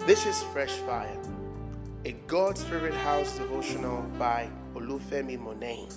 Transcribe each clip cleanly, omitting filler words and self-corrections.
This is Fresh Fire, a God's Favorite House devotional by Olufemi Monet.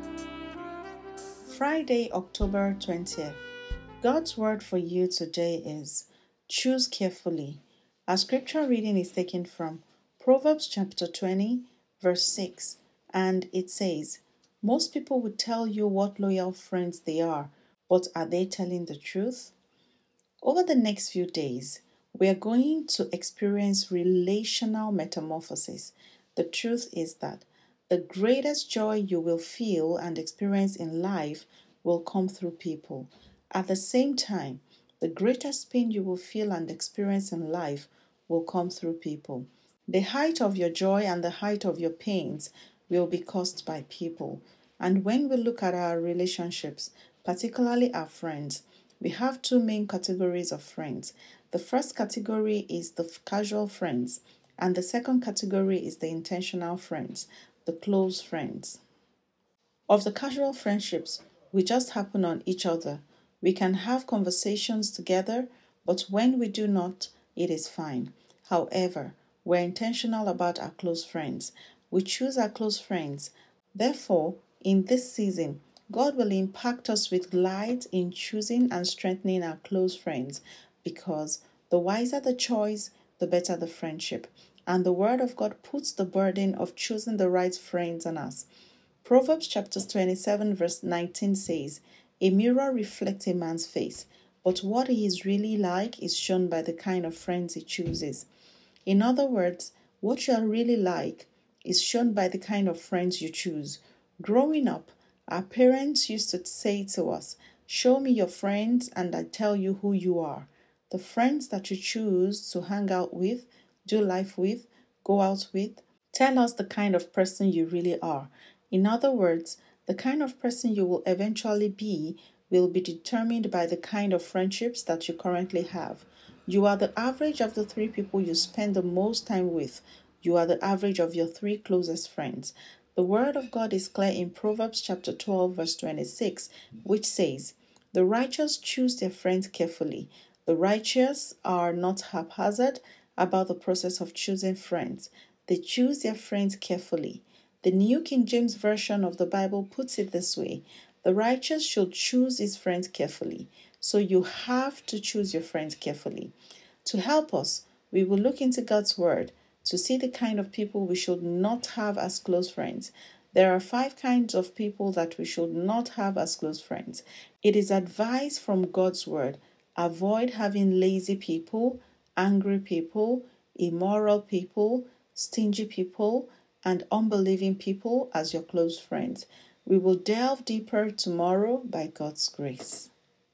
Friday, October 20th. God's word for you today is choose carefully. Our scripture reading is taken from Proverbs chapter 20, verse 6, and it says, "Most people would tell you what loyal friends they are, but are they telling the truth?" Over the next few days, we are going to experience relational metamorphosis. The truth is that the greatest joy you will feel and experience in life will come through people. At the same time, the greatest pain you will feel and experience in life will come through people. The height of your joy and the height of your pains will be caused by people. And when we look at our relationships, particularly our friends, we have two main categories of friends. The first category is the casual friends, and the second category is the intentional friends, the close friends. Of the casual friendships, we just happen on each other. We can have conversations together, but when we do not, it is fine. However, we're intentional about our close friends. We choose our close friends. Therefore, in this season, God will impact us with light in choosing and strengthening our close friends, because the wiser the choice, the better the friendship. And the Word of God puts the burden of choosing the right friends on us. Proverbs chapter 27 verse 19 says, "A mirror reflects a man's face, but what he is really like is shown by the kind of friends he chooses." In other words, what you are really like is shown by the kind of friends you choose. Growing up, our parents used to say to us, "Show me your friends and I tell you who you are." The friends that you choose to hang out with, do life with, go out with, tell us the kind of person you really are. In other words, the kind of person you will eventually be will be determined by the kind of friendships that you currently have. You are the average of the three people you spend the most time with. You are the average of your three closest friends. The word of God is clear in Proverbs chapter 12 verse 26, which says, "The righteous choose their friends carefully." The righteous are not haphazard about the process of choosing friends. They choose their friends carefully. The New King James Version of the Bible puts it this way: "The righteous should choose his friends carefully." So you have to choose your friends carefully. To help us, we will look into God's Word to see the kind of people we should not have as close friends. There are 5 kinds of people that we should not have as close friends. It is advice from God's Word. Avoid having lazy people, angry people, immoral people, stingy people, and unbelieving people as your close friends. We will delve deeper tomorrow by God's grace.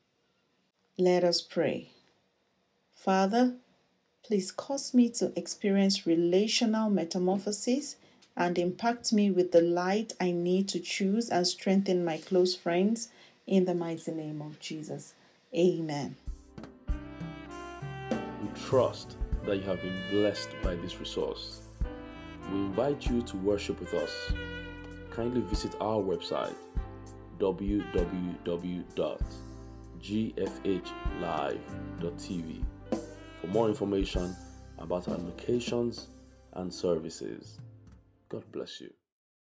Let us pray. Father, please cause me to experience relational metamorphosis and impact me with the light I need to choose and strengthen my close friends in the mighty name of Jesus. Amen. We trust that you have been blessed by this resource. We invite you to worship with us. Kindly visit our website www.gfhlive.tv for more information about our locations and services. God bless you.